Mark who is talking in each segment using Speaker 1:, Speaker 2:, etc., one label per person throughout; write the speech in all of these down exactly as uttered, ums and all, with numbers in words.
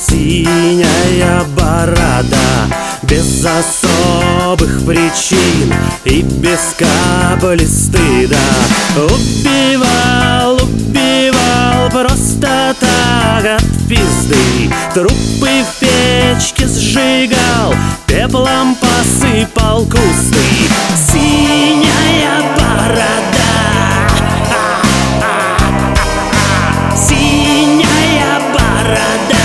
Speaker 1: синяя борода, без особых причин и без капли стыда. Убивал, убивал просто так от пизды. Трупы в печке сжигал, пеплом посыпал кусты. Синяя борода, синяя борода.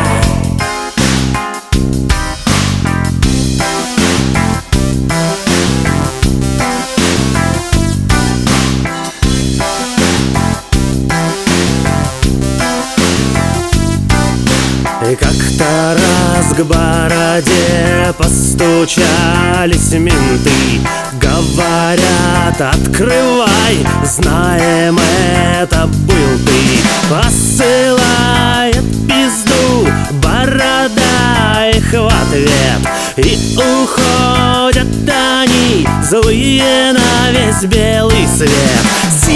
Speaker 1: И как-то раз к бороде постучались менты. Говорят: открывай, знаем, это был ты. Посылает пизду борода их в ответ, и уходят они злые на весь белый свет.